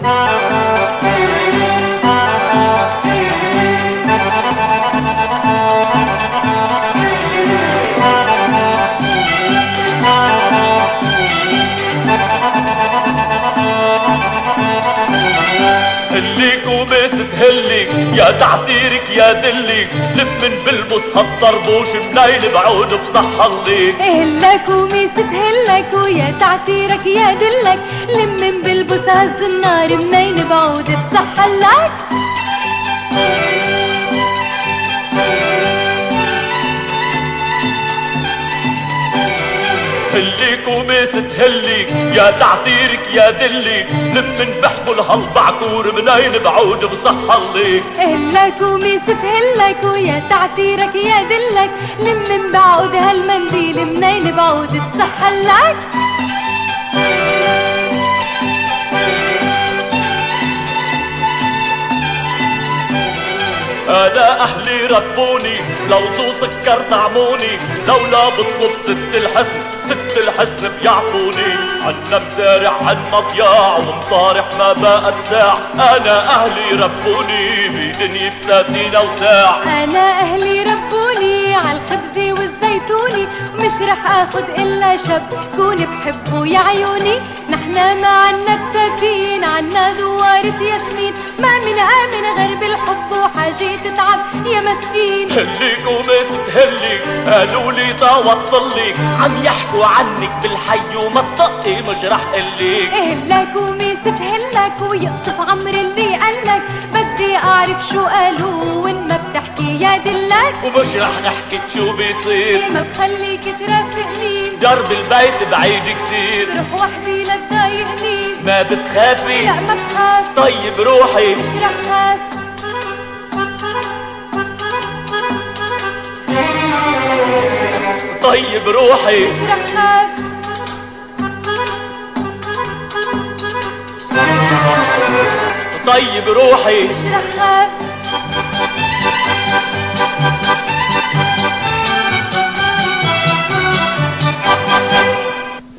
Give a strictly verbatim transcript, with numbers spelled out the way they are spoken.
هليك وبس تهلك يا تعتيرك يا دلك، لمن بلبس هالطربوش منايل بعود بصحة ليك. هلك وميس تهلك ويا تعتيرك يا دلك، لمن بلبس هالزنار منايل بعود بصحة لك. هليك وميس تهلك يا تعتيرك يا دلك، لمن بحبل هالبعكور منايل بعود بصحة ليك. هلك وميس تهلك ويا تعتيرك يا دلك، لمن بعود هالمنديل منايل بعود بصحة لك. أنا أهلي ربوني لو ذو سكر طعموني، لولا بطلب ست الحسن ست الحسن بيعطوني. عنا مزارع عنا ضياع ومطارح ما بقت ساع، أنا أهلي ربوني بدنيا بساتين وساع. أنا أهلي ربوني عالخبز والزيتوني، مش رح آخد إلا شب كون بحبه يا عيوني. نحنا ما عنا بساتين عنا دوارة ياسمين، ما من آمن غير بالحب وحاجة تتعب يا مسكين. هليك ومس تهلك قالوا لي توصلك، عم يحكوا عنك بالحي وما تطقي مش رح قلك. هلك ومس تهلك ويقصف عمر اللي قالك، بدي أعرف شو قالوا وإن ما بتحكي يا دلك. ومش رح نحكي شو بيصير، ما بخليك ترافقني، درب البيت بعيد كتير، بروح وحدي لتضايقني. ما بتخافي؟ لا ما بخاف. طيب روحي مش رح خاف. طيب روحي مش رح خاف. طيب روحي مش رح خاف.